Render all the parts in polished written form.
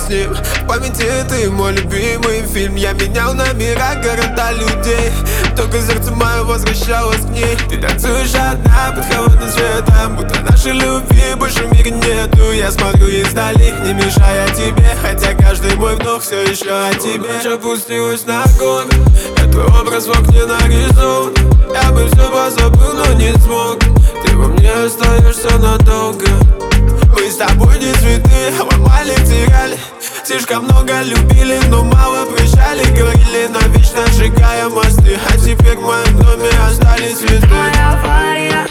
с ним. В памяти ты мой любимый фильм. Я менял номера города людей, только сердце мое возвращалось к ней. Ты танцуешь одна под холодным светом, будто нашей любви больше в мире нету. Я смотрю издали, не мешая тебе, хотя каждый мой вдох все еще о тебе. Ночь опустилась на горы, я твой образ в окне нарисован. Я бы все позабыл, но не смог. Ты во мне остаешься надолго. Мы с тобой не цветы, ломали, теряли. Слишком много любили, но мало прощали. Говорили навечно, сжигая мосты. А теперь в моем доме остались цветы. Моя авария,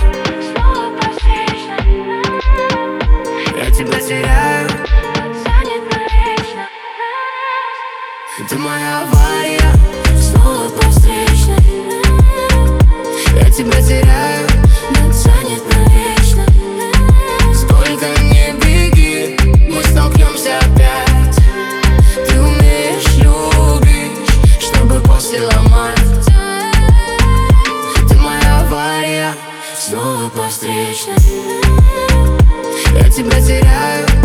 я тебя теряю. Ты моя авария, снова по встречной. Я тебя теряю, но ценит навечно. Сколько не беги, мы столкнемся опять. Ты умеешь любить, чтобы после ломать. Ты моя авария, снова по встречной. Я тебя теряю.